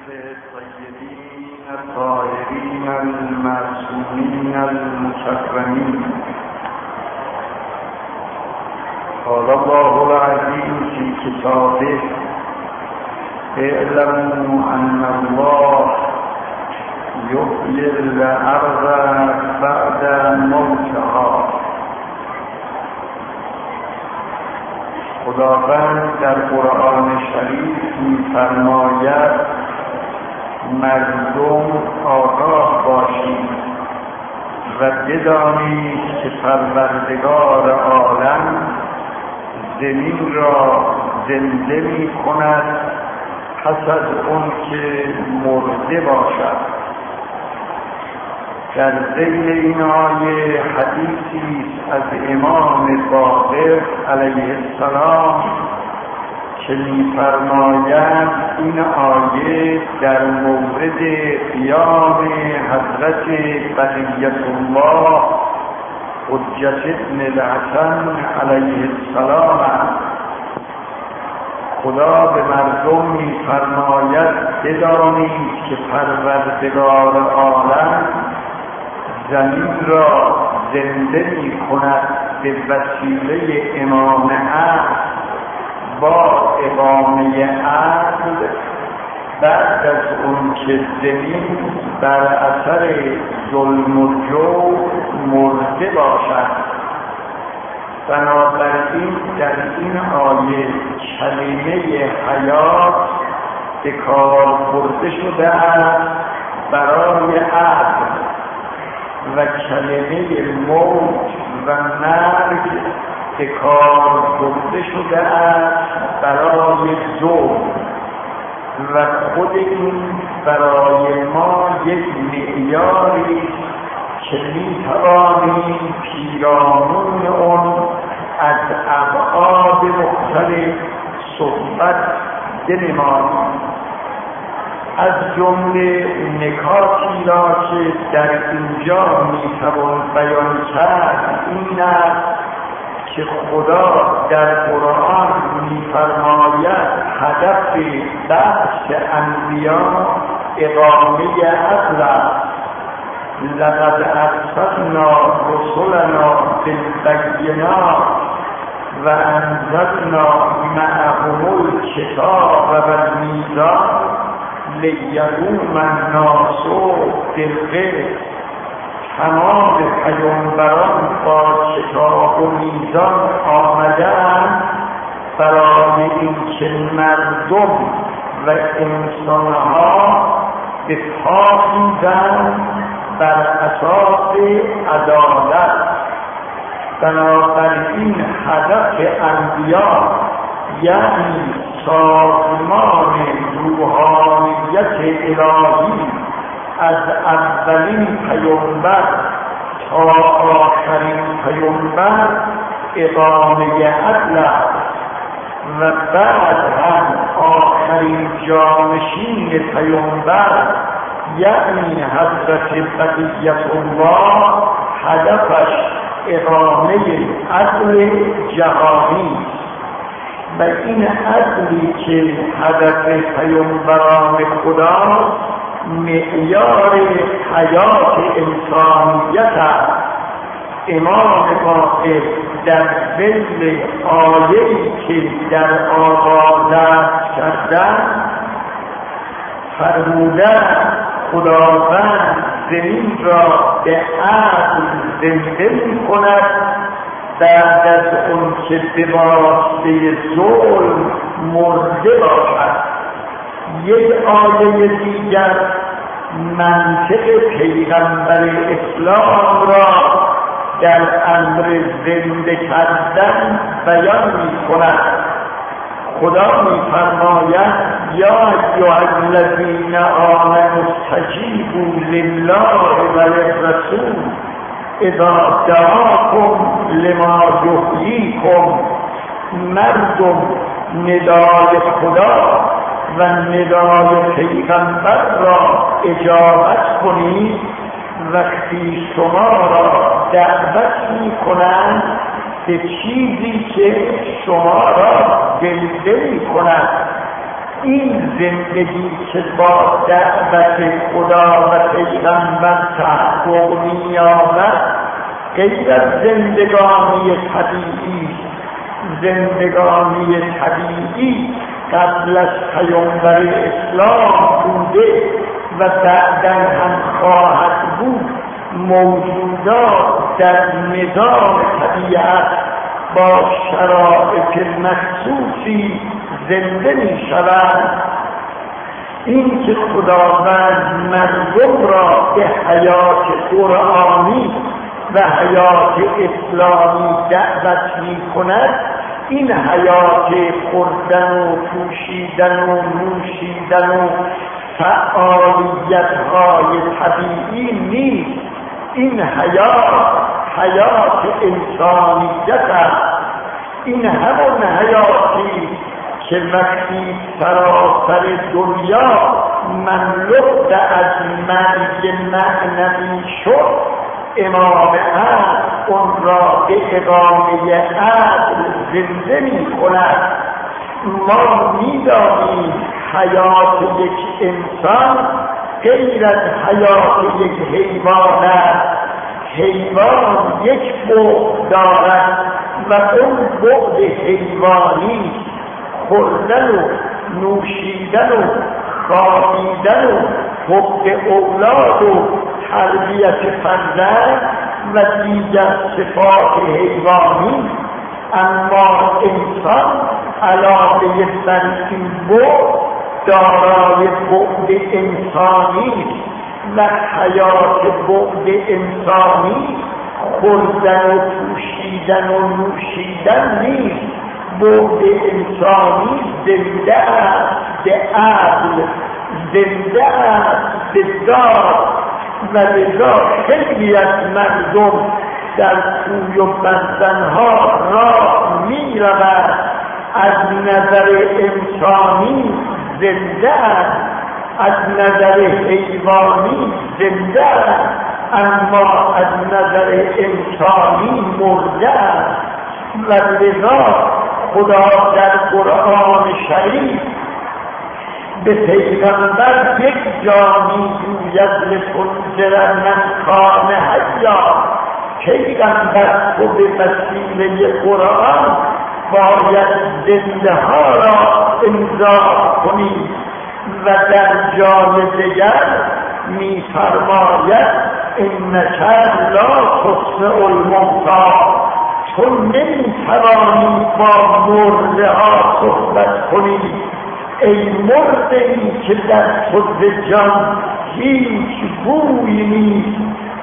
الطيبين الطاهرين المعصومين المكرمين. قال الله العظيم في كتابه: اعلموا أن الله يحيي الأرض بعد موتها. خداوند در قرآن شریف می‌فرماید مردم آگاه باشید و بدانید که پروردگار عالم زمین را زنده می‌کند پس از اون که مرده باشد. در ذیل این آیه حدیثی از امام باقر علیه السلام که می‌فرماید این آیه در مورد قیام حضرت بقیة الله حجة ابن الحسن علیه السلام است. خدا به مردم می‌فرماید بدانید که پروردگار عالم زمین را زنده می‌کند به وسیله امام عدل با اقامه عدل بعد از اون که زمین بر اثر ظلم و جور مرده باشد. بنابراین در این آیه کلمه حیات به کار برده شده است برای عدل و کلمه موت و مرگ به کار برده شده است برای ظلم و خود این برای ما یک معیاری که میتوانیم پیرامون اون از ابعاد مختلف صحبت بنماییم. از جمله نکاتی را که در اینجا میتوان بیان کرد این است که خدا در قرآن میفرماید هدف بعث انبیا اقامه عدل است. لقد ارسلنا رسلنا بالبینات و انزلنا معهم الکتاب و المیزان لیقوم الناس بالقسط. تمام پیامبران با کتاب و میزان آمدند برای اینکه مردم و انسانها به پا بودند بر اساس عدالت. بنابراین هدف انبیا یعنی سازمان روحانیت الهی از اولین پیامبر تا آخرین پیامبر اقامه عدل است و بعد هم آخرین جانشین پیامبر یعنی حضرت بقیة الله هدفش اقامه عدل جهانی و این عدلی که هدف پیامبران خدا معیار حیات انسانیت است. امام باقر در ذیل آیه‌ای که در آغاز کردند فرمودند خداوند زمین را به عدل زنده می‌کند بعد از اون که به واسطه ظلم مرده باشد. یک آیه دیگر منطق پیغمبر اسلام را در امر زنده کردن بیان می‌کند. خدا می‌فرماید یا ایها الذین آمنوا استجیبوا لله و للرسول اذا دعاکم لما یحییکم. مردم ندای خدا و ندای پیغمبر را اجابت کنید وقتی شما را دعوت می‌کنند به چیزی که شما را زنده می‌کند این زندگی که با دعوت خدا و پیغمبر تحقق می‌یابد غیر از زندگانی طبیعی، زندگانی طبیعی قبل از پیامبر اسلام بوده و بعداً هم خواهد بود. موجودات در نظام طبیعت با شرایط مخصوصی زنده می شود. این که خداوند مردم را به حیات قرآنی و حیات اسلامی دعوت می کند، این حیات خوردن و پوشیدن و نوشیدن و فعالیت های طبیعی نیست. این حیات انسانیت است. این همون حیاتی که وقتی سراسر دنیا مملو از مرگ معنوی شد، امام عدل اون را به اقامه عدل زنده می کند. ما می دانیم حیات یک انسان غیر از حیات یک حیوان است. حیوان یک بعد دارد و اون بعد حیوانی خوردن و نوشیدن و خوابیدن و حب اولاد و تربیت فرزند و دیگر صفات حیوانی. اما انسان علاوه بر این بعد دارای بعد انسانی و حیات بعد انسانی خوردن و پوشیدن و نوشیدن نیست. بعد انسانی زنده است به عدل، زنده است به ذات و لذا خیلی از مردم در کوی و بستنها راه می رود. از نظر انسانی زنده است، از نظر حیوانی زنده است، اما از نظر انسانی مرده است. و لذا خدا در قرآن شریف به پیغمبر یک جا میگوید لتنذر من کان حیا. پیغمبر تو به وسیله قرآن باید زنده ها را انذار کنی. و در جای دیگر میفرماید انک لا تسمع الموتی. تو نمیتوانی با مرده ها صحبت کنی. ای مرده ای که در تو جان هیچ بویی نیست.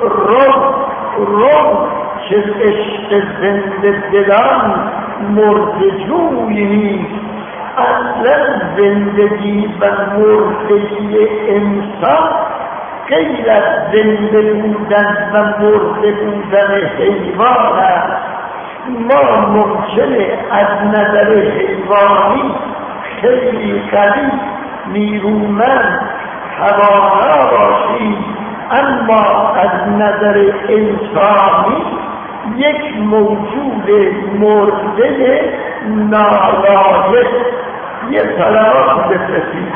رو که عشق زنده دلان مرده جویی نیست. اصلا زندگی و مردگی انسان غیر از زنده بودن و مرده بودن حیوان است. ما ممکنه از نظر حیوانی خیلی قوی نیرومند توانا باشیم، اما از نظر انسانی یک موجود مرده نالایق. یه سلام بفرستید.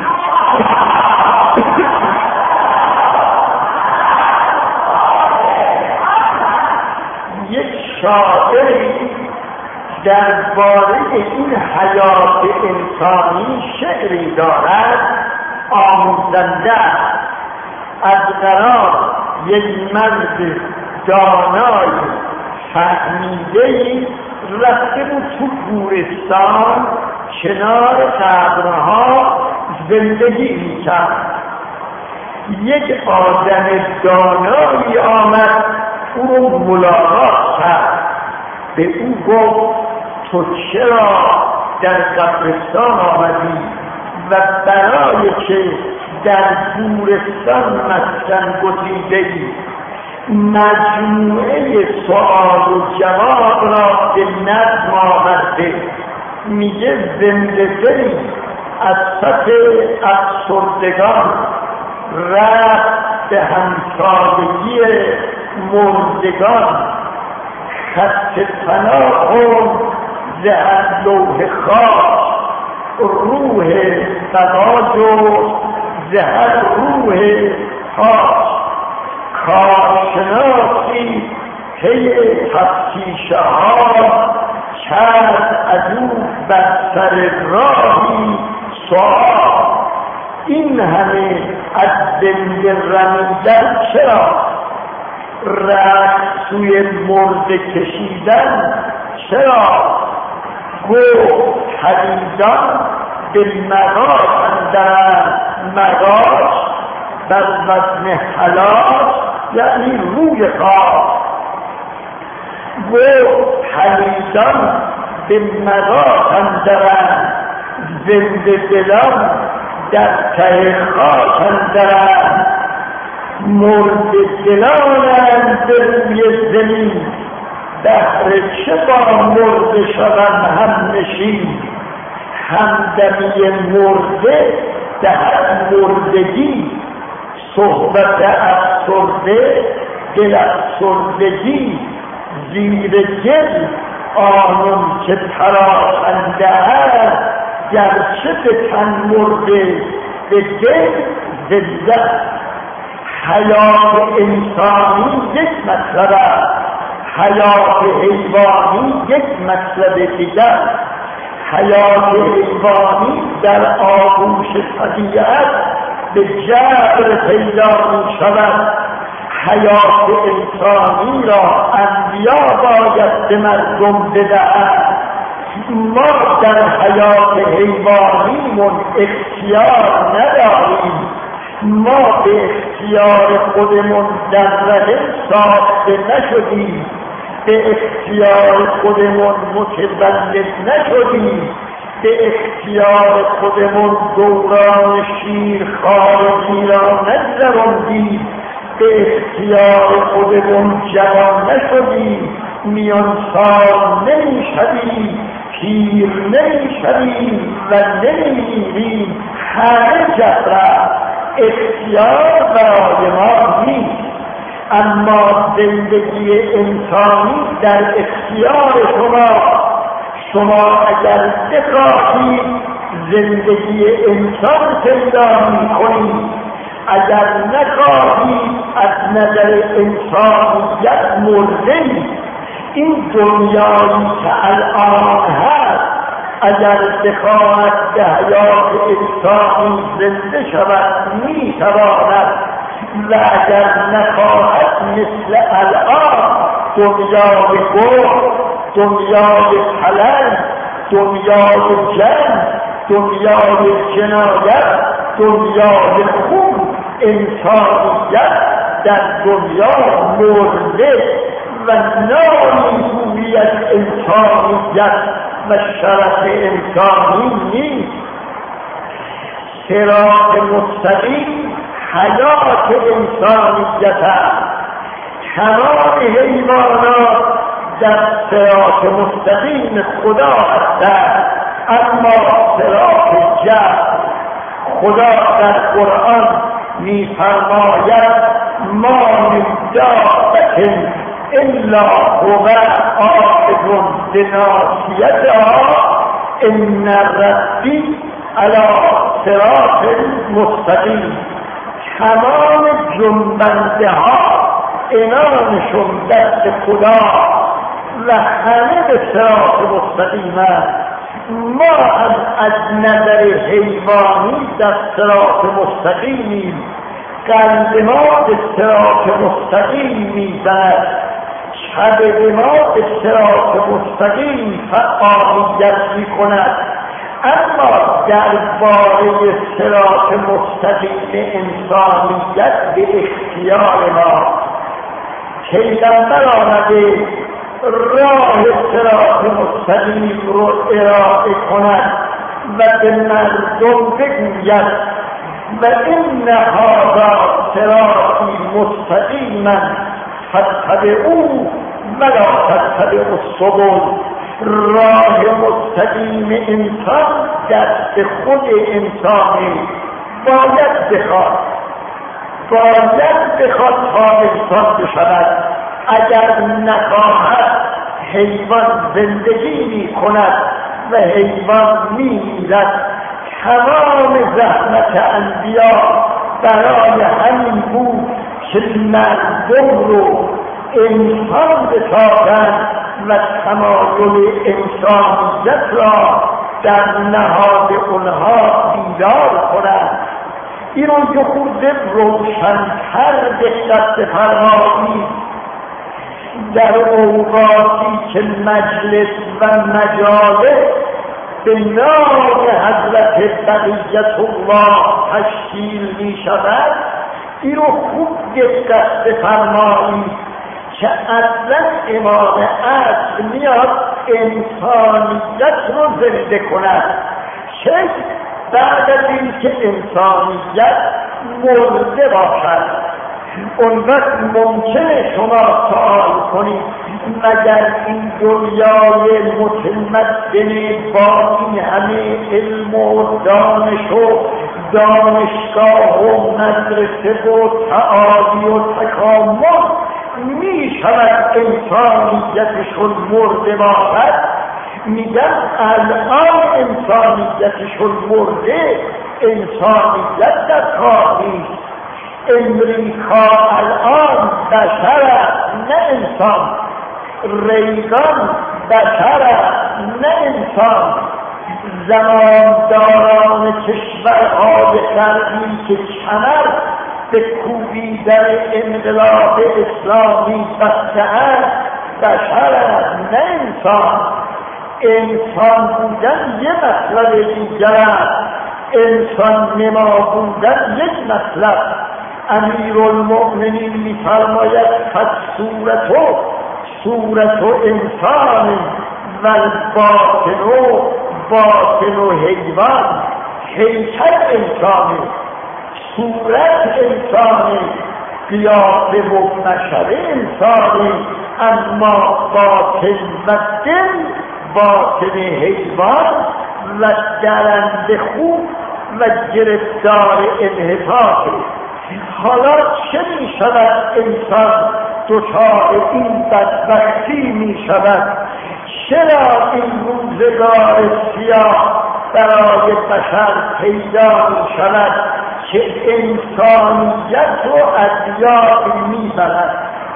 یک شاعری درباره این حیات انسانی شعری دارد آموزنده. از قرار یک مرد دانای فهمیده‌ای رفته بود تو گورستان کنار قبرها زندگی می‌کرد. یک آدم دانایی آمد او رو ملاقات کرد. به او گفت تو چرا در قبرستان آمدی و برای که در گورستان مسکن گزیده‌ای مجموعه سؤال و جواب را به نظم آورده. میگه زنده دلی از صف افسردگان رفت به همسالگی مردگان. خط پناه کن ز هر لوح خاک روح بقا جست زهر روح پاک. کارشناسی پی تفتیش ها کرد از او بر سر راهی سؤال. این همه از زنده رمیدن چرا؟ رفت سوی مرده کشیدن چرا؟ گفت حدیدان به مغاش اندرند. مغاش بر وزن حلاش یعنی روی خاک. گفت حدیدان به مغاش اندرند. زنده دلان در ته خاک اندرند. مرده دلانند به روی زمین. بهر چه با مرده شدن هم نشین. همدمی مرده دهد مردگی. صحبت افسرده دل افسردگی. زیر گل آنم که پراکنده است. گرچه به تن مرده به دل زنده. حیات انسانی یک مطلب است. حیات حیوانی یک مطلب دیگر. حیات حیوانی در آغوش طبیعت به جبر پیدا می شود. حیات انسانی را انبیا باید به مردم بدهند. ما در حیات حیوانیمون اختیار نداریم. ما به اختیار خودمون در رده ساخته نشدیم. به اختیار خودمون متولد نشدیم. به اختیار خودمون دوران شیرخوارگی را نگذراندیم. به اختیار خودمون جوان نشدیم. میان سال نمیشویم. پیر نمیشویم و نمیمیریم. همه جبر اختیار برای ما نیست. اما زندگی انسانی در اختیار شما اگر بخواهید زندگی انسان پیدا می‌کنید. اگر نخواهید از نظر انسانیت مرده‌اید. این دنیایی که الان هست اگر بخواهد به حیات انسانی زنده شود میتواند و اگر نخواهد مثل الان دنیای گفت، دنیای پلنگ، دنیای جنگ، دنیای جنایت، دنیای خون، انسانیت در دنیا مرده و نامی گوید انسانیت و شرف انسانی نیست. صراط مستقیم حیات انسانیت است. تمام حیوانات در صراط مستقیم خدا هستند، اما صراط جبر خدا در قرآن می‌فرماید ما من دابة الا هو آخذ بناصیتها ان ربی علی صراط مستقیم. تمام جنبنده ها عنانشون دست خدا و همه به صراط مستقیم است. ما هم از نظر حیوانی در صراط مستقیمیم. قلب ما به صراط مستقیم میزند. شب ما به صراط مستقیم فعالیت میکند. اما درباره صراط مستقیم انسانیت به اختیار ما پیغمبر آمده راه صراط مستقیم رو ارائه کند و به مردم بگوید و این هذا صراطی مستقیما فاتبعوه ولا تتبعوا السبل. راه مستقیم انسان دست خود انسانی. باید بخواد تا انسان بشود. اگر نخواهد حیوان زندگی می کند و حیوان می میرد. تمام زحمت انبیا برای همین بود که مردم رو انسان بسازند و تمایل انسانیت را در نهاد اونها بیدار کنند. این رو یه خورده روشن‌تر دقت بفرمایید. در اوقاتی که مجلس و مجالس به نام حضرت بقیت الله تشکیل می شود، این رو خوب دقت بفرمایید که اصلا امام عصر میاد انسانیت رو زنده کند. چه بعد از این که انسانیت مرده باشد، اون وقت ممکنه شما سوال کنید مگر این دنیای متمدن با این همه علم و دانش و دانشگاه و مدرسه و تعالی و تکامل می شود انسانیتشون مرده باشد؟ میگن الان انسانیتشون مرده، انسانیت در کار نیست. امریکا الان بشر است نه انسان، ریگان بشر است نه انسان. زمانداران کشورهای غربی که کمر به کوبیدن انقلاب اسلامی بسته‌اند بشر است نه انسان. انسان بودن یه مطلب دیگر است، انسان نما بودن یک مطلب. امیرالمؤمنین می‌فرماید صورت انسان و باطن حیوان. هیکل انسانی، صورت انسانی، قیافه و بشر انسانی، اما باطن و دل باطن حیوان و درنده خوب و گرفتار انحطاطی. حالا چه می شود انسان دچار این بدبختی می شود؟ چرا این روزگار سیاه برای بشر پیدا می شود که انسانیت رو از یاد می برد؟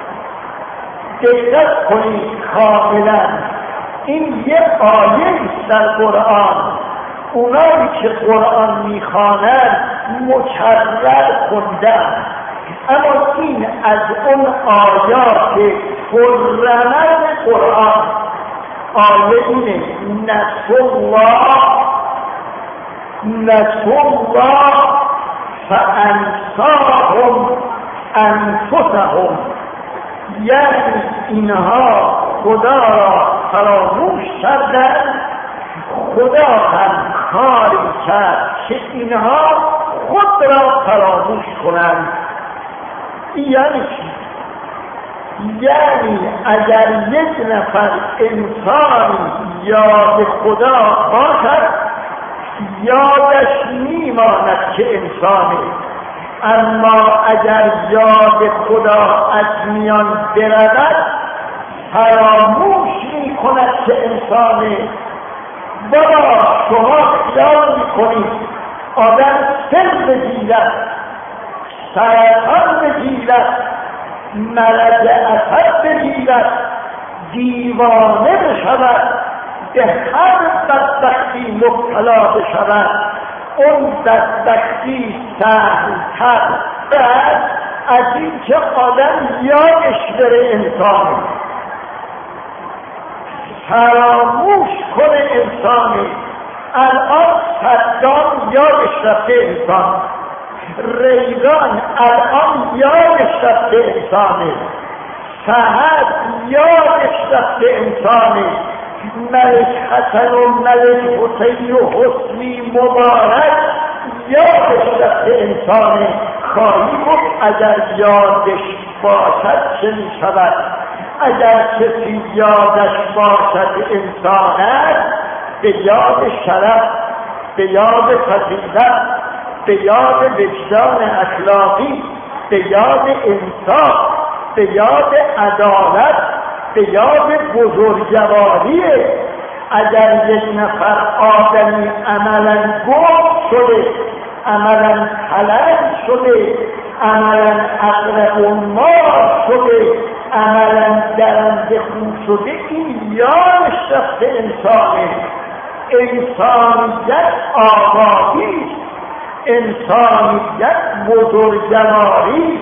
دقت کنید کاملا، این یه آیه است در قرآن. اونایی که قرآن میخوانند مکرر خوندن، اما این از اون آیات پررمز قرآن. آیه اینه نسوا الله فانساهم انفسهم، یعنی اینها خدا را فراموش کردند، خدا هم کاری کرد که اینها خود را فراموش کنند. یعنی چی؟ یعنی اگر یک نفر انسانی یاد خدا باشد یادش میماند که انسانه، اما اگر یاد خدا از میان برود فراموش میکند که انسانه. بابا شما خیال میکنید آدم سر بگیرد، سرطان بگیرد، مرض عصب بگیرد، دیوانه بشود، به هر بدبختی مبتلا بشود، اون بدبختی سهل‌تر بعد از این که آدم یادش بره انسانه، فراموش کنه انسانی. الان صدام یادش رفته انسان، ریگان الان یادش رفته انسانه، سعد یادش رفته انسانه، ملک حسن و ملک حسین و حسنی مبارک یادش رفته انسانه. خواهی گفت اگر یادش باشد چه می شود؟ اگر کسی یادش باشد انسان است، به یاد شرف، به یاد فضیلت، به یاد وجدان اخلاقی، به یاد انصاف، به یاد عدالت، به یاد بزرگواری. اگر یک نفر آدمی عملا گم شده، عملا خلل شده، عملا اقرب مار شده، عملا درنده خون شده، این یادش رفته انسانه. انسانیت آبادی، انسانیت بزرگواری.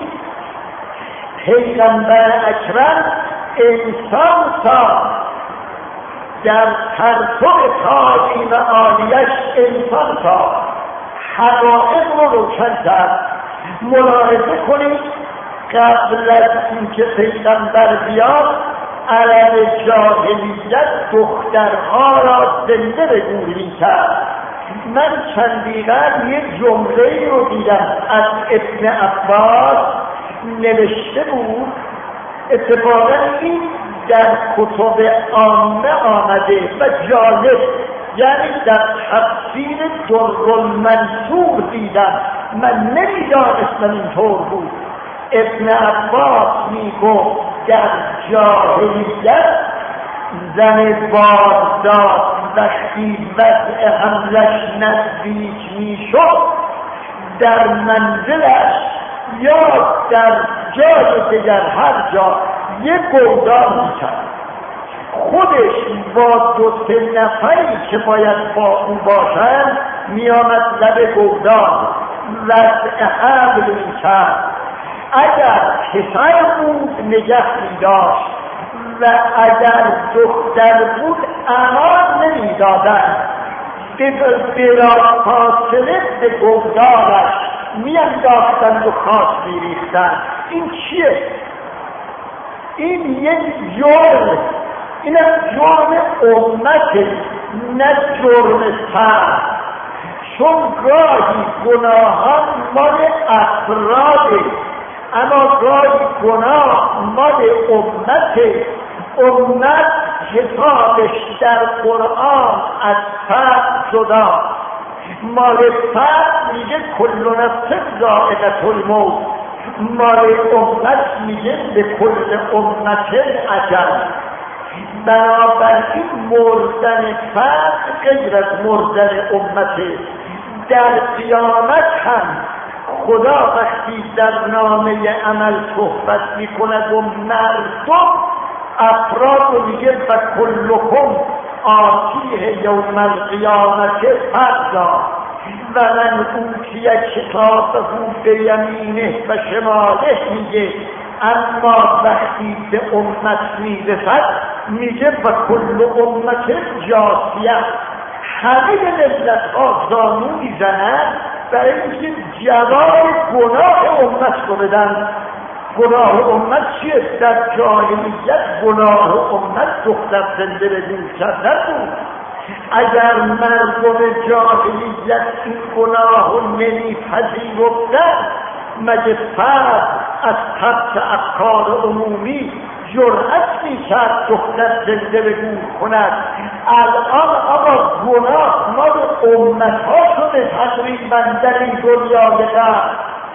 پیغمبر اکرم انسان ساخت، در پرتو تعظیم عالیش انسان ساخت، حقایق رو روشن کرد. ملاحظه کنید قبل از اینکه پیغمبر بیاد عرب جاهلیت دخترها را زنده به گور می‌کرد. من چندی قبل یک جمله رو دیدم از ابن عباس نوشته بود، اتفاقا این در کتب عامه آمده و جالب، یعنی در تفسیر درالمنصور دیدم، من نمیدانستم اینطور بود. ابن عباس میگفت در جاهلیت زن باردار وقتی وضع حملش نزدیک میشد در منزلش یا در جای دیگر هر جا یک گودال میکرد، خودش با 2-3 نفری که باید با او باشند میآمد لب گودال وضع حمل میکرد. اگر پسر بود نگه میداشت و اگر دختر بود امان نمیدادند، بلافاصله به گودالش میانداختند و خاک میریختند. این چیه؟ این یک جرم، این جرم امته، نه جرم فرد. چون گاهی گناهان مال افراده، اما گاهی گناه مال امته. امت حسابش در قرآن از فرد جدا، مال فرد میگه کل نفس ذائقة الموت، مال امت میگه به کل امت اجل. بنابراین مردن فرد غیر از مردن امته. در قیامت هم خدا وقتی در نامه عمل صحبت میکند و مردم افراد رو میگه و کلکم آتیه یوم القیامت فردا و من اوتی کتابه بیمینه و شماله میگه. اما وقتی به امت میرسد میگه و کل امت جاسیه، همه ملت ها زانو میزنند برای اینکه جواب گناه امت رو بدن. گناه امت چیه؟ در جاهلیت گناه امت دختر زنده به گور کردن بود. اگر مردم جاهلیت این گناه رو نمیپذیرفتند، مگه فرد از ترک افکار عمومی جرأت میکرد دختر زنده به گور کند؟ الان آقا گناه مال امتها شده تقریبا در این دنیای قبل.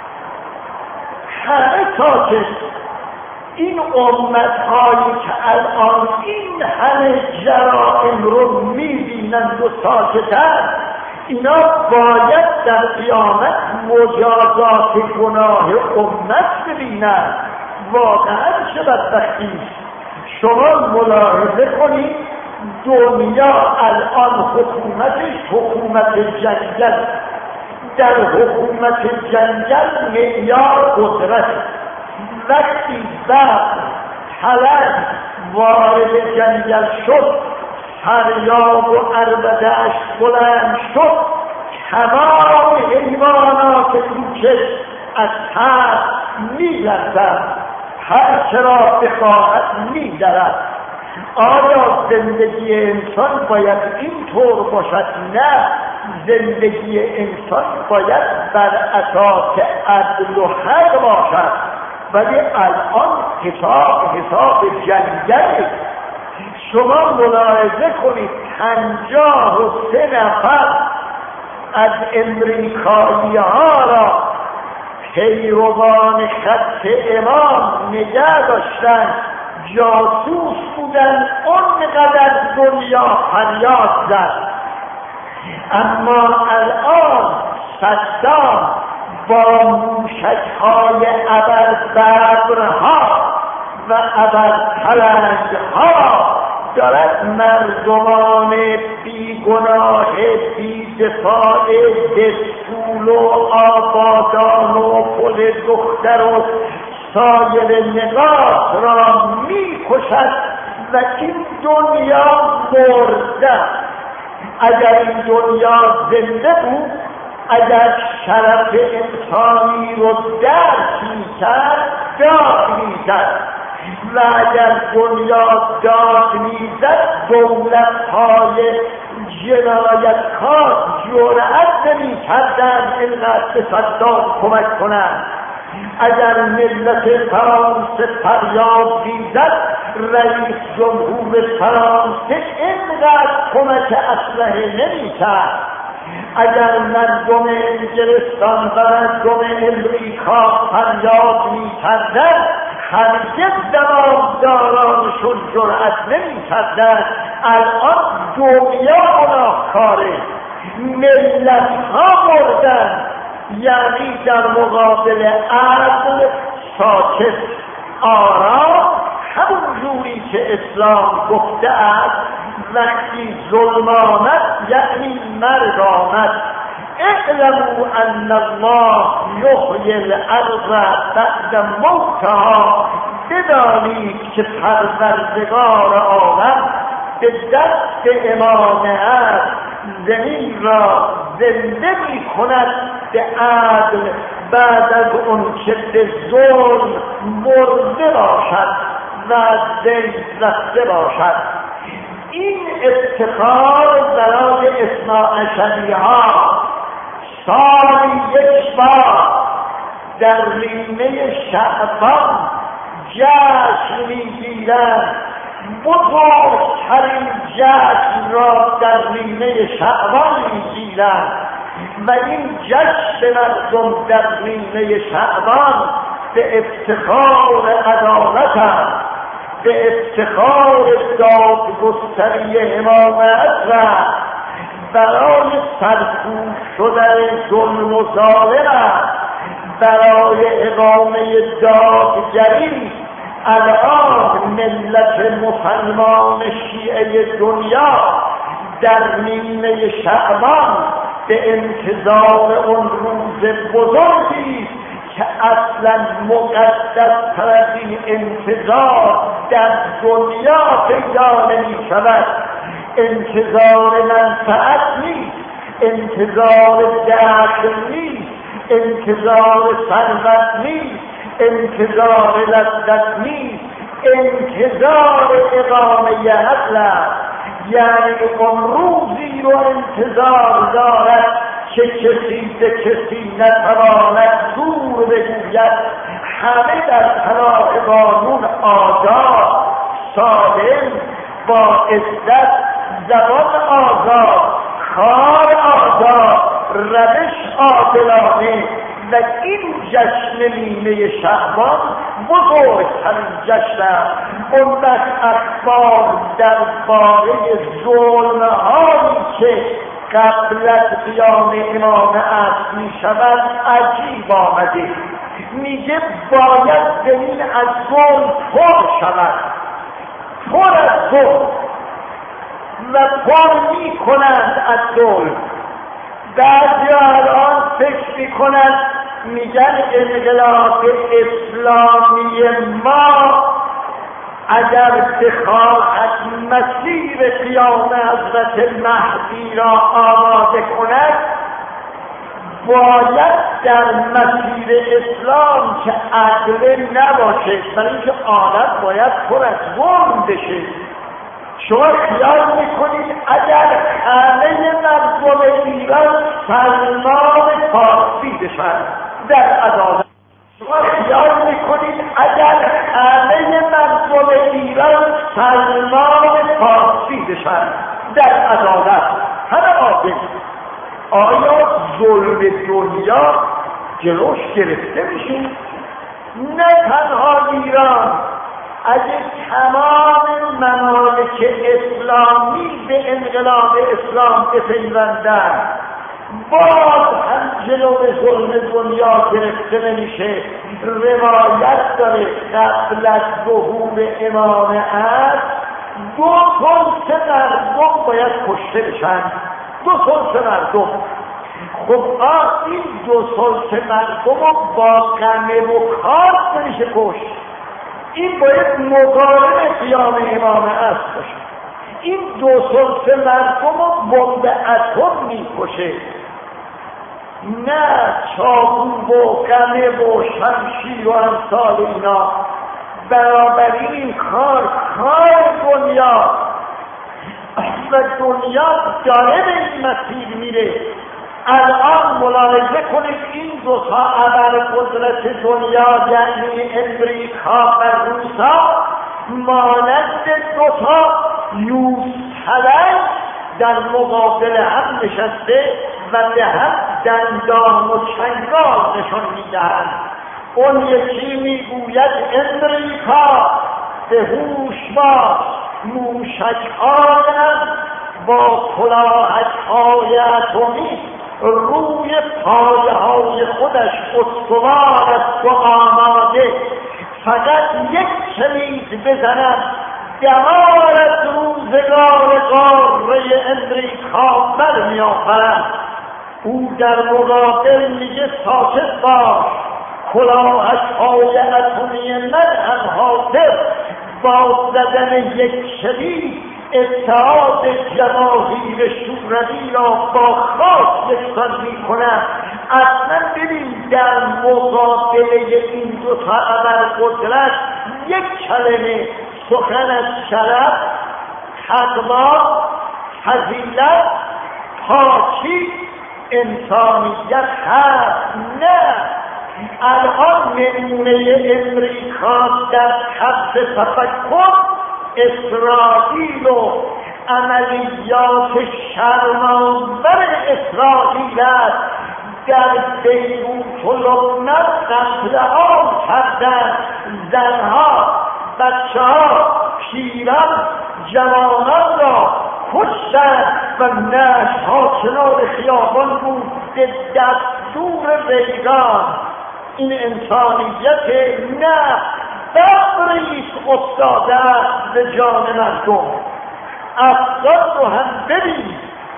همه ساکت. این امتهایی که الان این همه جرائم رو میبینند و ساکتند، اینا باید در قیامت مجازات گناه امت ببینند. واقعا چه بدبختی. شما ملاحظه کنید دنیا الان حکومتش حکومت جنگل، در حکومت جنگل معیار قدرت. وقتی بعد حلق وارد جنگل شد، فریاد و عربده‌اش بلند شد، تمام حیوانات کوچک از ترس می‌لرزند، هر چه را بخواهد می‌درد. آیا زندگی انسان باید اینطور باشد؟ نه، زندگی انسان باید بر اساس عدل و حق باشد. ولی الان حساب جنگل. شما ملاحظه کنید 53 نفر از امریکایی ها را پیروان خط امام نگه داشتن، جاسوس بودن، اون آنقدر دنیا فریاد زد. اما الان صدام با موشک‌های ابربرها و ابرپلنگ‌ها دارد مردمان بیگناه بی‌دفاع دستول و آبادان و پل دختر و سایر نگاه را می‌کشد و این دنیا مرده. اگر این دنیا زنده بود، اگر شرف انسانی رو درک می‌کرد، داد می‌زد و اگر دنیا داد می‌زد، دولت‌های جنایتکار جرأت نمی‌کردند اینقدر به صدام کمک کنند. اگر ملت فرانسه فریاد می‌زد، رئیس جمهور فرانسه اینقدر کمک اسلحه نمی‌کرد. اگر مردم انگلستان و مردم امریکا فریاد می‌کردند، هرگز زمامدارانشون جرأت نمی‌کردند. الان دنیا گناهکاره، ملت‌ها مردند، یعنی در مقابل عدل ساکت آرام، همون جوری که اسلام گفته است وقتی ظلم آمد یعنی مرگ آمد. اعلموا ان الله یحیی الارض بعد موتها، بدانید که پروردگار عالم به دست امامه است زمین را زنده می کند به عدل بعد از اون که به ظلم مرده باشد و از بین رفته باشد. این افتخار برای اثناعشری ها سالی یک بار در نیمه شعبان جشن میگیرند. بزرگترین جشن را در نیمه شعبان میگیرند و این جشن مردم در نیمه شعبان به افتخار عدالت است، به افتخار دادگستری امامت و برای سرکوب شدن ظلم و ظالم است، برای اقامه دادگری. الان ملت مسلمان شیعه دنیا در نیمه شعبان به انتظار اون روز بزرگی که اصلا مقدس‌تر از این انتظار در دنیا پیدا نمی شود. انتظار منفعت نیست، انتظار دخل نیست، انتظار ثروت نیست، انتظار لذت نیست، انتظار اقامه عدل است. یعنی اون روزی رو انتظار دارد که کسی به کسی نتواند زور بگوید، همه در پناه قانون آزاد، سالم، با عزت، زبان آزاد، کار آزاد، روش عادلانه. و این جشن نیمه شعبان بزرگترین جشن است. اون وقت اخبار درباره ظلم‌هایی که قبل از قیام امام عصر می شود عجیب آمده. میگه باید زمین از ظلم پر شود، پر از ظلم، و پر می کنند از ظلم. بعضی الان فکر می کنند، میگن انقلاب اسلامی ما اگر بخواهد مسیر قیام حضرت مهدی را آماده کند، باید در مسیر اسلام که عدل نباشه، برای اینکه عالم باید پر از ظلم بشه. شما خیال میکنید اگر همه مردم ایران سلمان فارسی بشن در عدالت، شما خیال میکنید اگر همه مردم ایران سلمان فارسی بشن در عدالت، همه عادل، آیا ظلم دنیا جلوش گرفته میشه؟ نه تنها ایران، اگه تمام ممالک اسلامی به انقلاب اسلام بپیوندن باز هم جلو ظلم دنیا گرفته نمیشه. روایت داره قبل از ظهور امام عصر 2 ثلث مردم باید کشته بشن. 2 ثلث مردم. خب این 2 ثلث مردم رو با قمه و کار نمیشه کشت. این باید مقارن قیام امام عصر باشه. این 2 ثلث مردم رو بمب اتم میکشه، نه چاقو و قمه و شمشیر و امثال اینا. بنابراین این کار دنیا و دنیا داره به این مسیر میره. الان ملاحظه کنید این 2 ابرقدرت دنیا یعنی امریکا و روسا مانند 2 یوزپلنگ در مقابل هم نشسته و به هم دندان و چنگال نشان میدهند. اون یکی میگوید امریکا به هوش باش، موشک‌هایم با کلاهک‌های اتمی روی پایه‌های خودش استوار است و آماده، فقط یک کلید بزنند دمار از روزگار قاره امریکا برمی‌آورند. او در مقابل میگه ساکت باش، کلاهک‌های اتمی من هم حاضر با زدن یک کلید اتحاد جماهیر شوروی را با خاک یکسان می‌کند. اصلا ببین در مقابله این 2 ابرقدرت یک کلمه سخن از شرف، تقوا، فضیلت، پاکی، انسانیت هست. نه، الان نمونه امریکا در طرز تفکر اسرائیل و عملیات شرم‌آور اسرائیل است. در بیروت و لبنان قتل عام کردند، زنها، بچه‌ها، پیران، جوانان را کشتند و نعش‌ها کنار خیابان بود به دستور ریگان. این انسانیت نه، ببریست افتاده است به جان مردم. افغان رو هم ببین،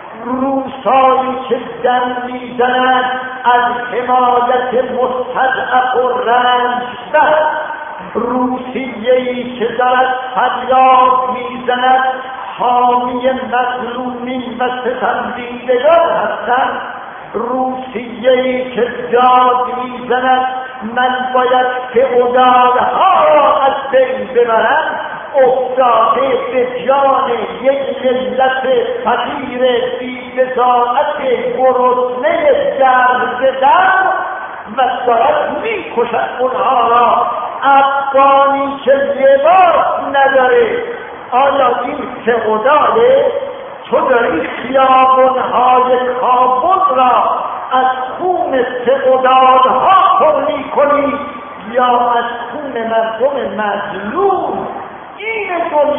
روسایی که دم میزنند از حمایت مستضعف و رنج بر، روسیه‌ای که دارد فریاد میزند حامی مظلومین و ستمدیدگان هستند، روسیه‌ای که داد میزند من باید فئودال‌ها را از بین ببرم، افتاده به جان یک ملت فقیر بی‌بضاعت گرسنه درددر و دارد می‌کشد اونها را. افغانی که لباس نداره آیا این فئوداله؟ تو داری خیابان‌های کابل را از خون فئودال‌ها پر می‌کنی یا از خون مردم مظلوم؟ این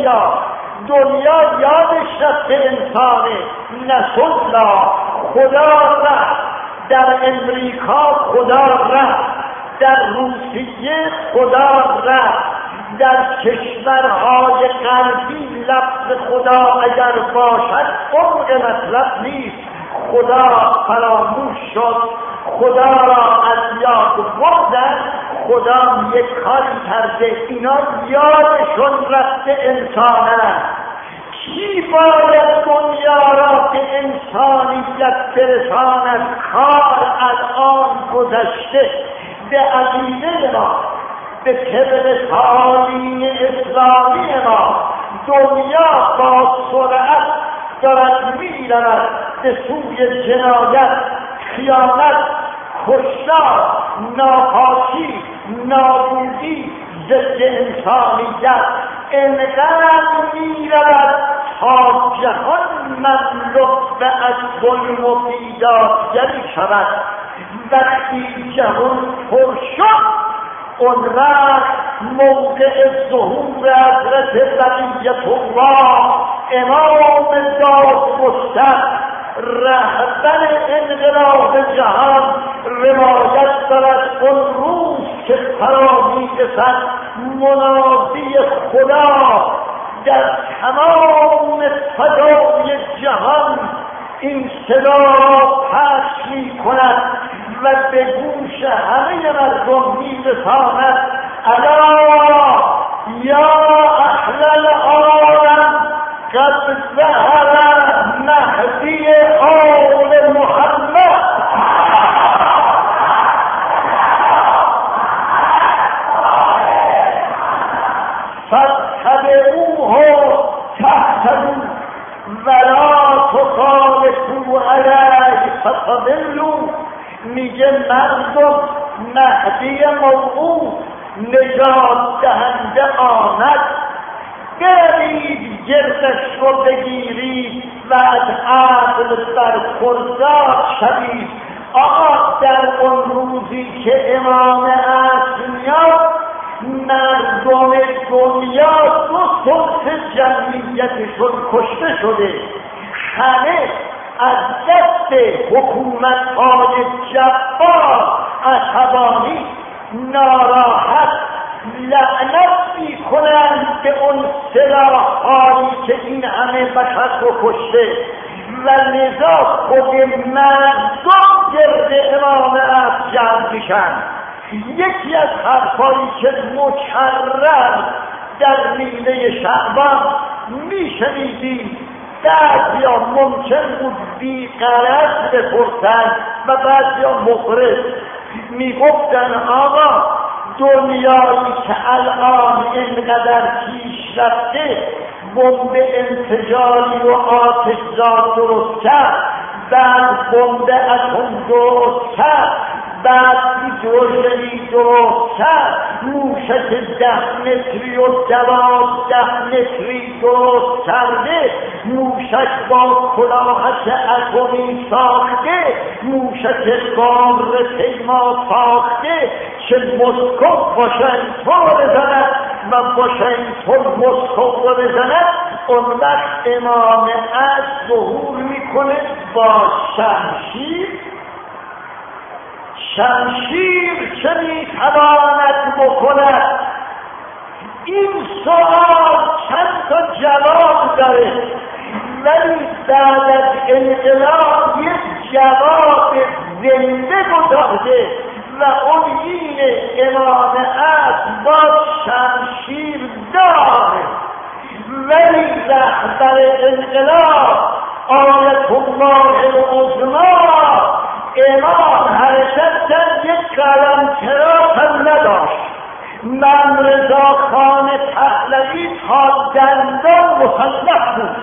دنیا یادش رفته انسانه. نسلا خدا رفت، در امریکا خدا رفت، در روسیه خدا رفت، در کشورهای غربی لفظ خدا اگر باشد عمق مطلب نیست. خدا فراموش شد، خدا را از یاد بردن، خدا یک کاری کرده، اینا یادشون رفته انسانن. کی باید دنیا را به انسانیت برساند؟ کار الان گذشته. به عقیده ما، به طبق تعالیم اسلامی ما، دنیا با سرعت دارد می‌رود به سوی جنایت، خیانت، کشتار، ناپاکی، نابودی، ضد انسانیت. انقدر می‌رود تا جهان مملو و از ظلم و بیدادگری شود. وقتی جهان پر شد، اون وقت موقع ظهور حضرت بقیت الله امام دادگستر رهبر انقلاب جهان روایت دارد اون روز که فرا می‌رسد منادی خدا در تمام فضای جهان این صدا را پخش می‌کند و به گوش همه مردم می‌رساند الا یا اهل العالم قد ظهر مهدی آل محمد فاتبعوه تهتدوا ولا تخالفوا علیه فتضلوا. میگه مردم مهدی موعود نجات دهنده آمد، برید گردش رو بگیرید و از عقل برخوردار شوید. آقا در اون روزی که امام عصر میاد مردم دنیا دو ثلث جمعیتشون کشته شده، همه از دست حکومت‌های جبار عصبانی ناراحت لعنت می‌کنند به اون سلاح‌هایی که این همه بشر رو کشته و لذا خود مردم گرد امام عصر جمع میشن. یکی از حرفایی که مکرر در نیمه شعبان میشنیدیم بعضیا ممکن بود بی‌غرض بپرسند و بعضیا مخرج میگفتن آقا دنیایی که الان اینقدر پیش رفته بمب انفجاری و آتش‌زا درست کرد، بعد بمب اتم درست کرد، بعد هیدروژنی درست کرد، موشک 10 متری و 12 متری درست کرده، موشک با کلاهش اتمی ساخته، موشک بار پیما ساخته که مسکو واشنگتن رو بزند و واشنگتن مسکو رو بزند. اون وقت امام عصر ظهور میکنه با شمشیر چه میتواند بکند؟ این سوال چند تا جواب داره، ولی بعد از انقلاب یک جواب زنده گذاشته و اون اینه امام عصر با شمشیر داره، ولی رهبر انقلاب آیت الله العظمی امام حرکت کرد یک قلمتراش هم نداشت. من رضا خان پهلوی تا دندان مسلح بود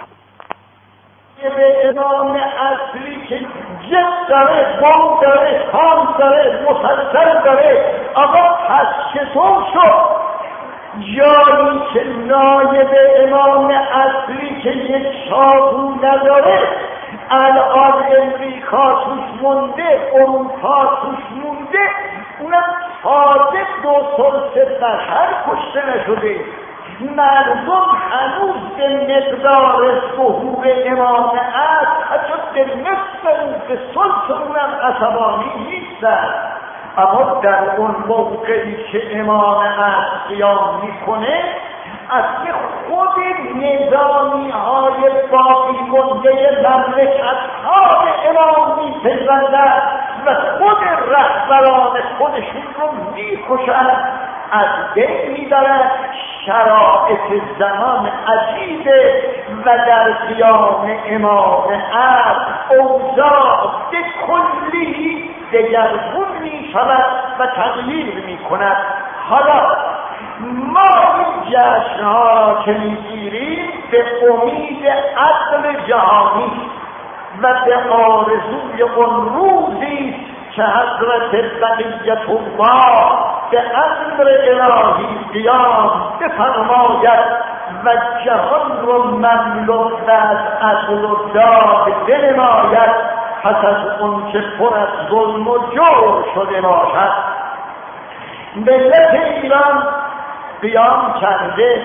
به امام عصری که جت داره، بمب داره، تانک داره، مسلسل داره. آقا پس چطور شد جایی که نایب امام عصری که یک چاقو نداره الان امریکا توش مونده، اروپا توش مونده، اونم تازه 2/3 بشر کشته نشده. مردم هنوز به مقدار ظهور امام عصر حتی به نصف اون به ثلث اونم عصبانی نیستن. اما در اون موقعی که امام عصر قیام میکنه اصلی خود نظامی های باقی مونده مملکت ها به امام میپیوندند و خود رهبران خودشون رو میکشند، از بین میبرند. شرایط زمان عجیبه و در قیام امام عصر اوضاع به کلی دگرگون میشود و تغییر میکند. حالا ما این جشنها که میگیریم به امید عدل جهانی و به آرزوی اون روزی که حضرت بقیت الله به امر الهی قیام بفرماید و جهان رو مملو از عدل و داد بنماید، پس از اون که پر از ظلم و جور شده باشد. ملت ایران قیام کرده،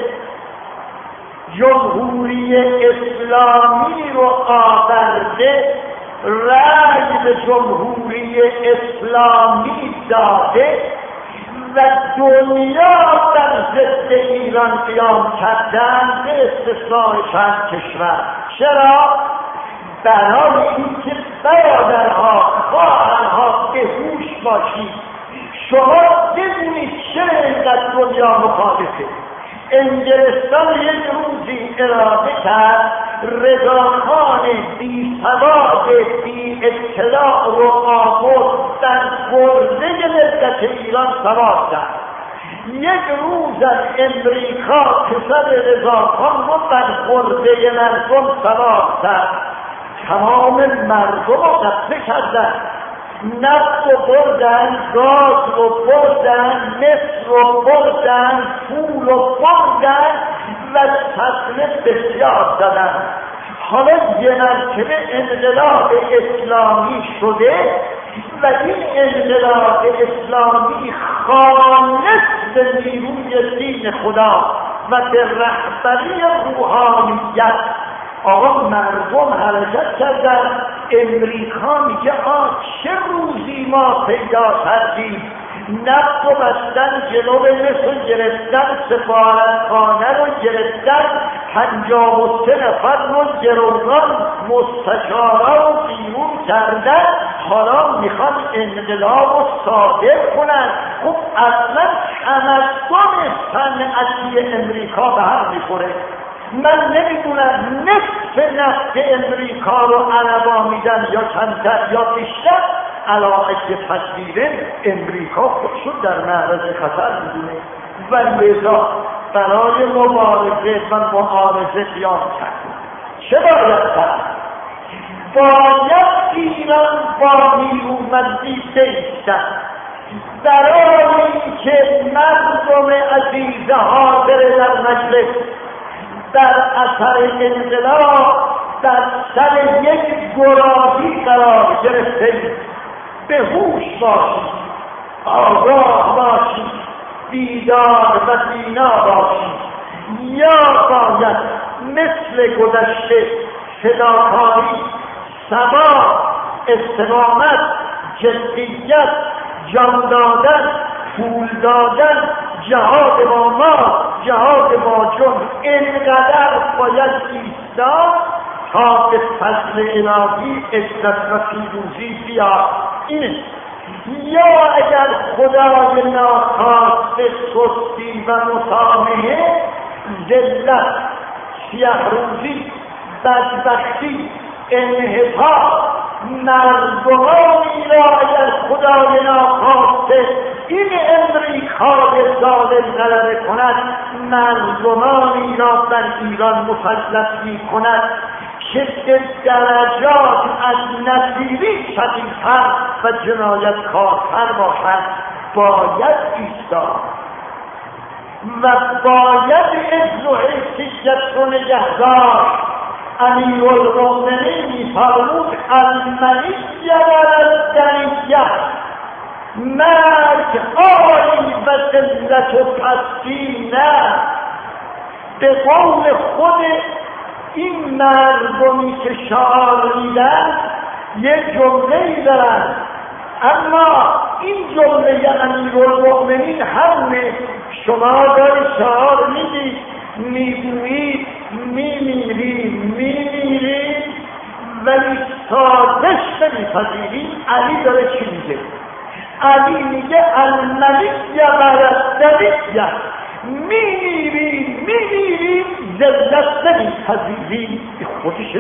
جمهوری اسلامی رو آورده، رأی به جمهوری اسلامی داده و دنیا در ضد ایران قیام کردن به استثناء چند کشور. چرا؟ برای اینکه برادرها خواهرها به هوش باشید، شما بدونید چرا اینقدر دنیا مخالفه. انگلستان یک روزی اراده کرد رضاخان بی سواد بی اطلاع رو آورد در گرده ملت ایران سوار کرد. یک روز از امریکا پسر رضاخان رو بر گرده مردم سوار کرد. تمام مردم رو قطعه کردن، نفت رو بردن، گاز رو بردن، مصر رو بردن، پول رو بردن و تسلط بسیار زدن. حالا یه مرتبه انقلاب اسلامی شده و این انقلاب اسلامی خالص به نیروی دین خدا و به رهبری روحانیت. آقا مردم حرکت کردن. امریکا میگه چه روزی ما پیدا کردیم، نفت و بستن جنوب مصر گرفتن، سفارتخانه رو گرفتن، 53 نفر رو گروگان مستشارا رو بیرون کردن، حالا میخوان انقلاب رو صادر کنن. خب اصلا تمدن صنعتی امریکا به هم میخوره. من نمیدونم نصف نفت امریکا رو عربا میدن یا کمتر یا بیشتر، علاقه تصویر امریکا خودشون در معرض خطر میدونه و لذا برای مبارزه و معارضه قیام کرد. چه باید کرد؟ باید ایران با نیرومندی بایستد برای اینکه مردم عزیز حاضر در مجلس در اثر انقلاب در سر یک گراهی قرار گرفته، به هوش باشید، آگاه باشید، بیدار و بینا باشید. یا باید مثل گذشته فداکاری، ثبات، استقامت، جدیت، جان دادن، پول دادن، جهاد با ما، جهاد با جن، اینقدر باید ایستاد تا به فضل الهی عزت و پیروزی بیاد. اینه. یا اگر خدای ناخواسته سستی و مسامحه، ذلت، سیه‌روزی، بدبختی، انحطاط، مردمانی را اگر خدای ناخواسته این امریکای ظالم غلبه کند، مردمانی را بر ایران مسلط می‌کند که به درجات از نظیری شدیدتر و جنایتکارتر باشد. باید ایستاد و باید عز و حیثیت رو نگهدار. امیرالمؤمنین می‌فرمود المنی والدنیه، مرگ آری و ذلت و پستی نه. به قول خود این مردمی که شعار میدن یک جمله‌ای دارن، اما این جمله امیرالمؤمنین همه شما داری شعار میدید، میگویید میمیرید ولی سازش نمیپذیرید. علی داره چی میگه؟ علی میگه الملک والدنیه، میمیرید ذلت نمیپذیرید. خودش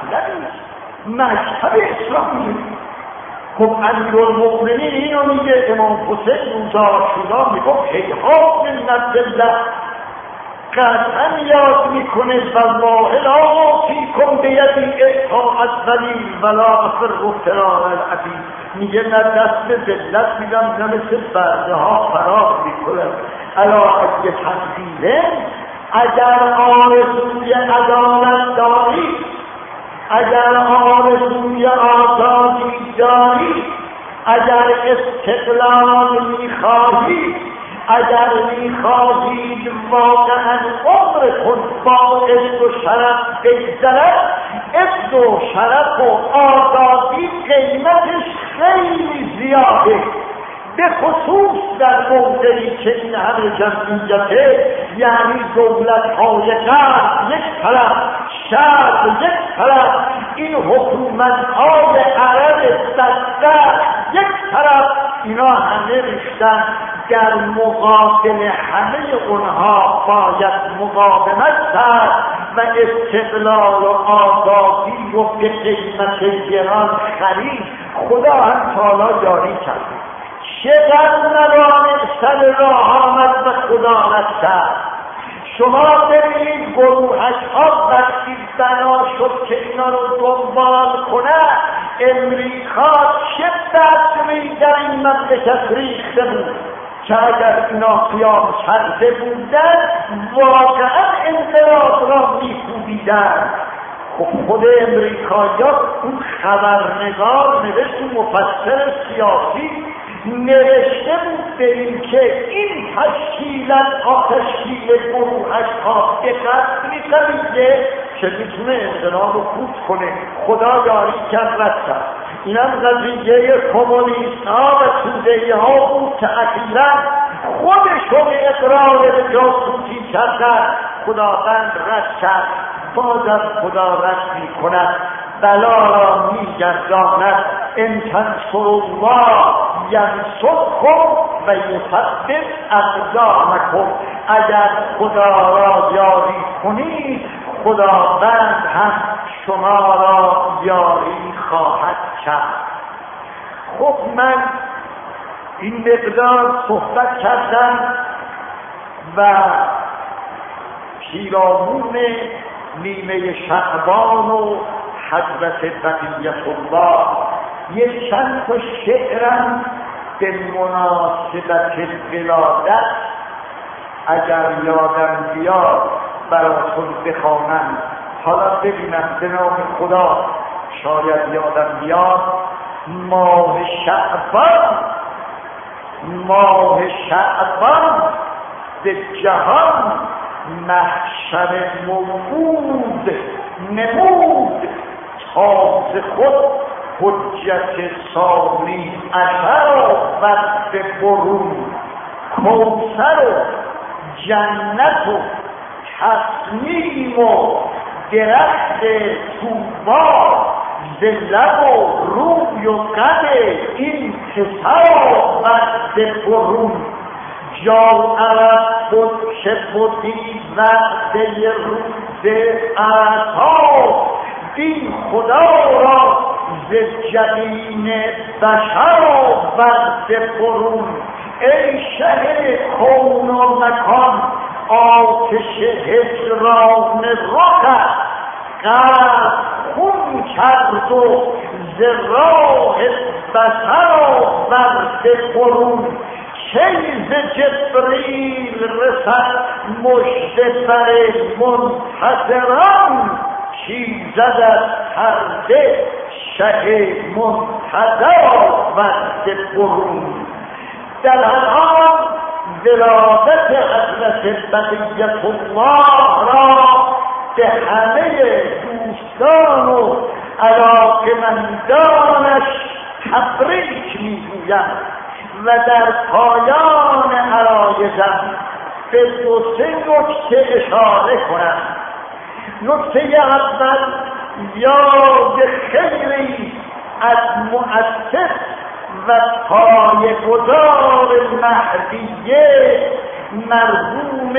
مذهب اسلامی. خب امیرالمؤمنین اینو میگه. امام حسین روزا شدا میگفت هیهات من ذلت، قطعا یاد میکنه والله لا فیکم بیدی اطاعت ذلیل ولا افر فرار العبید. میگه نه دست ذلت میدم نه مثل برده ها فرار میکنم. الا اگه تنزیله، اگر آرزوی عدالت داری، اگر آرزوی آزادی داری، اگر استقلال میخواهی، اگر میخواهید واقعا عمرتون با عز و شرف بگذرد، عز و شرف و آزادی قیمتش خیلی زیاده، به خصوص در موضعی که این همه جمعیته، یعنی دولت‌های غرب یک طرف، شرق یک طرف، این حکومت‌های عرب بدبخت یک طرف، اینا همه ریختن در مقابل همه اونها باید مقاومت کرد و استقلال و آزادی رو به قیمت گران خرید. خدا هم تالا جاری کرد. چقدر موانع سر راه آمد و خدا نکرد. شما ببینید گروهش ها وقتی بنا شد که اینا رو دنبال کنه، امریکا چه دستمی در این مملکت ریخته بود که اگر اینا قیام کرده بودن واقعا انقلاب را می‌کوبیدن. خود امریکایی‌ها اون خبرنگار نوشت، مفسر سیاسی نوشته بود به این که این تشکیلت تشکیل گروهش ها به قصد می‌خریده که میتونه انقلاب رو کوب کنه. خدا یاری کرد رد. اینم قضیه کمونیست ها و توده ها بود که اخیراً خودشون اقرار به جاسوسی کردن. خداوند رد کرد، بازم خدا رد می‌کند، بلا را می‌گرداند. ان تنصروا الله ینصرکم و یثبت اقدامکم. اگر خدا را یاری کنید خداوند هم شما را یاری خواهد کرد. خب من این مقدار صحبت کردم و پیرامون نیمه شعبان و حضرت بقیت الله یک چند تا شعرم به مناسبت ولادت اگر یادم بیاد براتون بخوانم. حالا ببینم به نام خدا شاید یادم بیاد. ماه شعبان به جهان محشر موعود نمود، تازه خود حجت ثانی عشر آورد به برون. کوثر و جنت و تصمیم و درخت طوبی ز لب و روی و قد این پسر آورد به برون. جا عرب بود که بودی وقته روز عطا، دین خدا را ز جبین بشر آورد به برون. ای شه کون و مکان آتش هجران رخت، قلب خون کرد و ز راه بصر آورد به برون. چیز جبریل رسد مژده بر منتظران، چیزد از پرده شه منتظر آورد به برون. در الان ولادت حضرت بقیت الله را به همه دوستان و علاقمندانش تبریک میگویم و در پایان عرایزم به دو سه نکته اشاره کنم. نکته اول یاد خیری از مؤسس و پایه‌گذار مهدیه مرحوم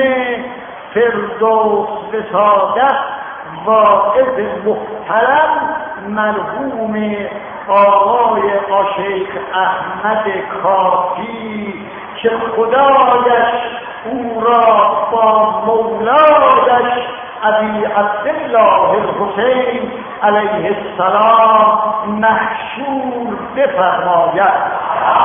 فردوس وسادت واعظ محترم، مرحوم آقای شیخ احمد کافی که خدایش او را با مولایش ابی عبدالله الحسین علیه السلام محشور بفرماید.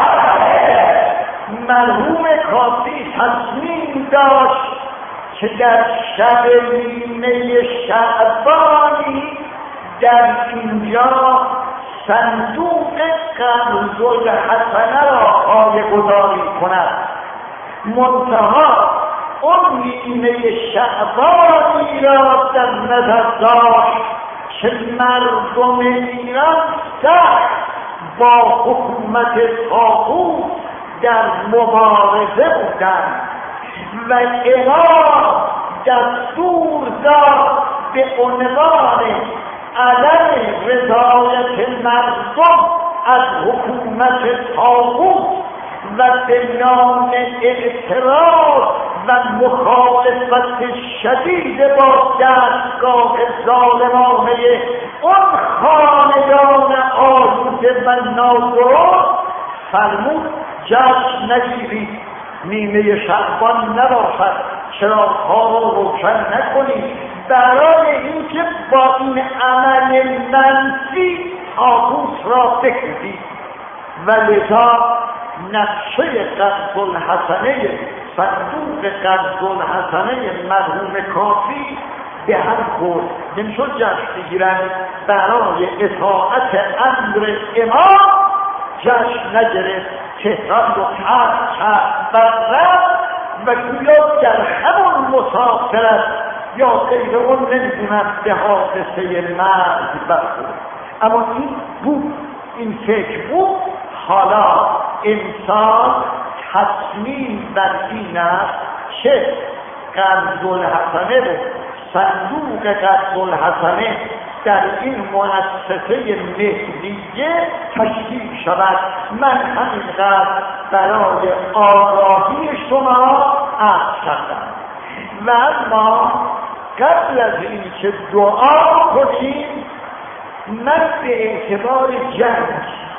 مرحوم کافی تصمیم داشت که در شب نیمه شعبانی در اینجا صندوق قرض الحسنه را پایه‌گذاری کند منتها اون نیمه شعبانی را در نظر داشت که مردم ایران سخت با حکومت طاغوت در مبارزه بودند و امام دستور داد به عنوان عدم رضایت مردم از حکومت طاغوت و به نام اعتراض و مخالفت شدید با دستگاه ظالمانه اون خاندان آلوده و نادرست فرمود جشن نگیرید، نیمه شعبان نباشد، چراغ‌ها را روشن نکنید، برای اینکه با این عمل منفی طاغوت را بکشید. و لذا نقشه قرض الحسنه، صندوق قرض الحسنه مرحوم کافی به هم خورد. نمیشد جشن بگیرند، برای اطاعت امر امام جشن نگرفت، تهران رو کرد و رفت و گویا در همون مسافرت یا غیر اون نمیدونم به حادثه مرگ برخورد. اما این بود، این فکر بود. حالا انسان تصمیم بر این است که قرض الحسنه و صندوق قرض الحسنه در این مؤسسه مهدیه تشکیل شود. من همینقدر برای آگاهی شما عرض کردم. و اما قبل از اینکه دعا کنیم، من به اعتبار جنگ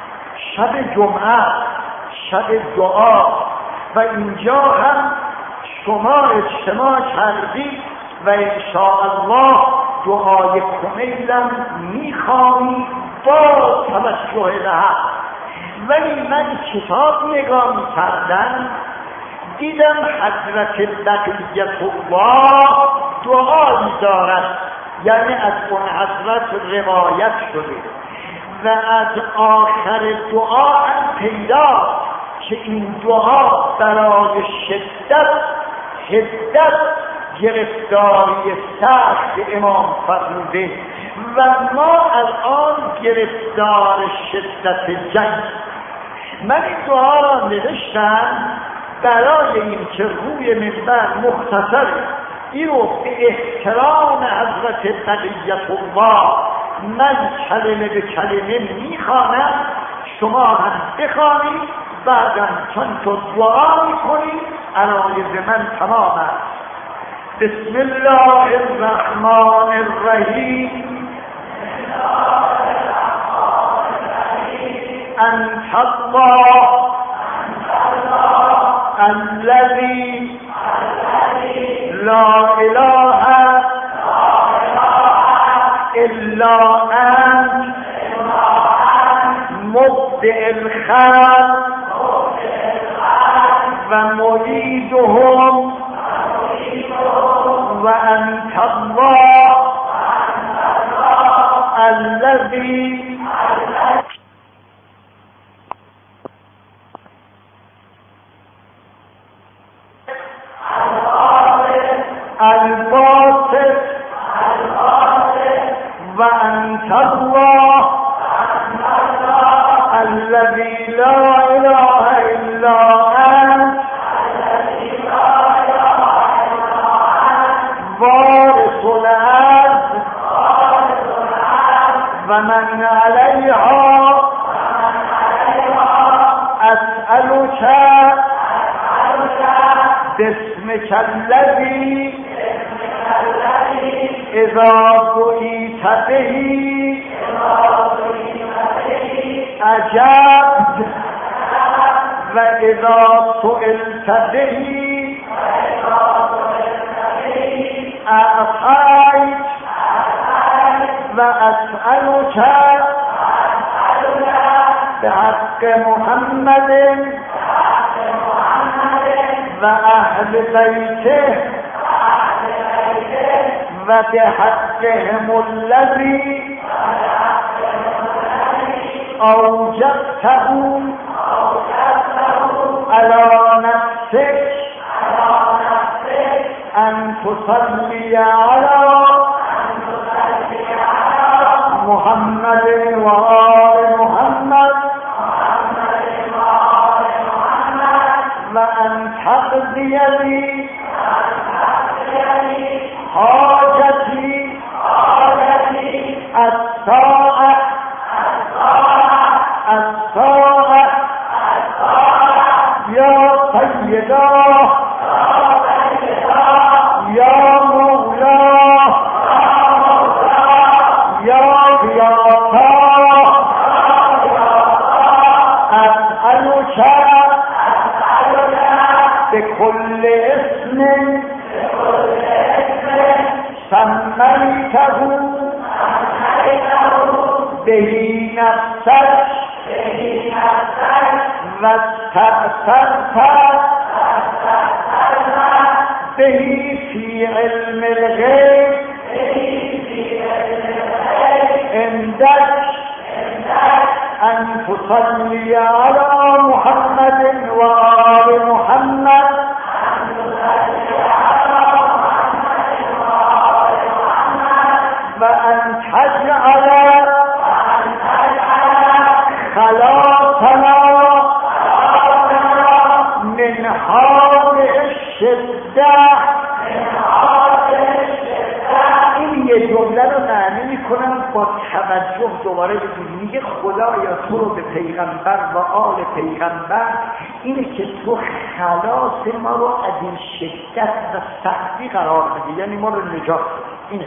شب جمعه، شب دعا و اینجا هم شما اجتماع کردید و انشاءالله دعای کمیلم میخوانید با توجه لها. ولی من کتاب نگاه میکردم، دیدم حضرت بقیت الله دعایی دارد، یعنی از اون حضرت روایت شده و از آخر دعا هم پیدا که این دعا برای شدت گرفتاری سخت امام فرموده و ما الان گرفتار شدت جنگ. من این دعا را نوشتم برای این که روی منبر مختصر این رو به احترام حضرت بقیت الله من کلمه به کلمه میخوانم، شما هم بخوانید، بعدم چون تو دعا میکنید عرایض من تمام است. بسم الله الرحمن الرحیم. انت الله الذی لا اله الا انت مبدع الخلق و معیدهم و انت الله الذی الباسط و انت الله الذي لا اله الا انت وارث الارض و من علیها اسألك باسمك الذي اذا دعیت به عجبت و اذا سئلت به اعطیت و اسألك بحق محمد و اهل بیته و بحقهم الذی اوجبته علی نفسک تصلی علی محمد و آل محمد و ان تقضی لی حاجتی الساعة یا سیدا یا مولا یا قیاسا اسألک بكل اسم سمیته به نفسك و استأثرت به في علم الغیب عندك ان تصلي على محمد وآل محمد وأن تجعل خلاصنا من هذه الشدة. این یه جمله رو معنی میکنم با توجه دوباره بگید. میگه خدایا تو رو به پیغمبر و آل پیغمبر اینه که تو خلاص ما رو از این شدت و سختی قرار بدی، یعنی ما رو نجات. اینه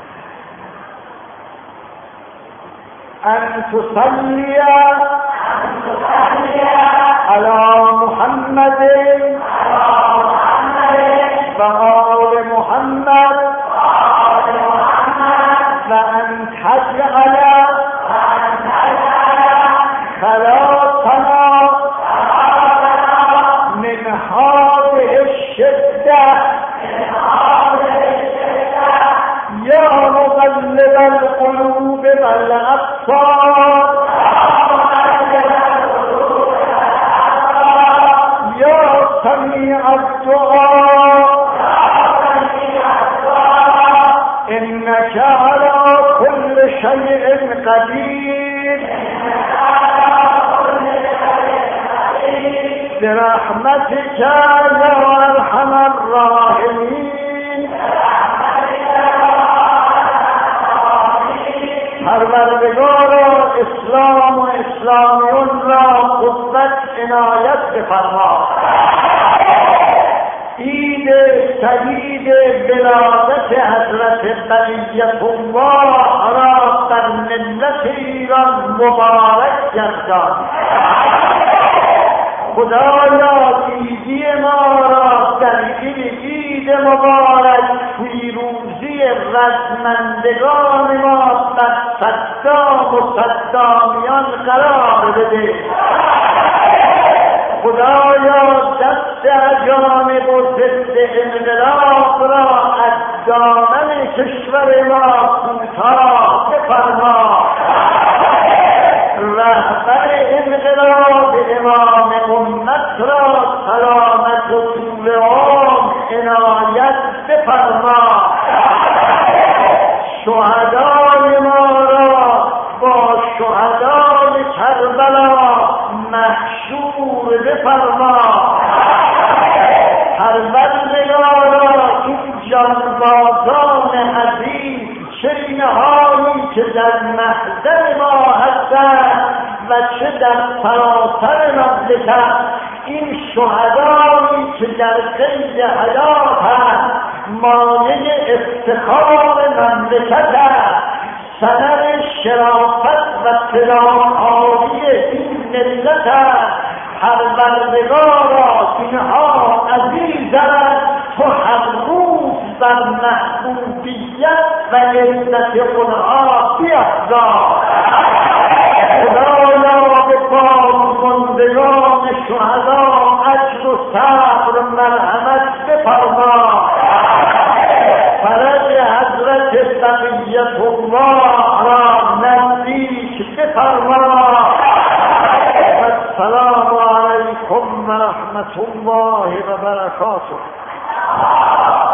ان تصلی علی محمد و آل محمد و ان تجعل خلاصنا من هذه الشدة یا مقلب القلوب والابصار یا سمیع الدعاء انك على كل شيء قدير برحمتك يا ارحم الراحمين. پروردگار اسلام و اسلامیون را قوت عنایت بفرما. عید سعید ولادت حضرت بقیت الله را بر ملت ایران مبارک گردان. خدایا عیدی ما را در این عید مبارک پیروزی رزمندگان ما بر صدام و صدامیان قرار بده. خدایا دست اجانب و ضد انقلاب را از دامن کشور ما کوتاه بفرما. رهبر انقلاب امام امت را سلامت و طول عمر عنایت بفرما. شهدای ما را با شهدای کربلا محشور بفرما. پروردگارا این جانبازان عزیز چینهایی که در محضر ما هستند و چه در سراسر مملکت، این شهدایی که در قید حیات مانع افتخار مملکت است، ثمر شرافت و طلاع‌آبی این ملت است. پروردگارا اینها عزیزند، تو هر روز بر محبوبیت و عزت اونها بیفزا. خدایا به بازماندگان شهدا اجر و صبر مرحمت بفرما. فرج حضرت بقیت الله را نزدیک بفرما. السلام علیکم و رحمت الله و برکاته.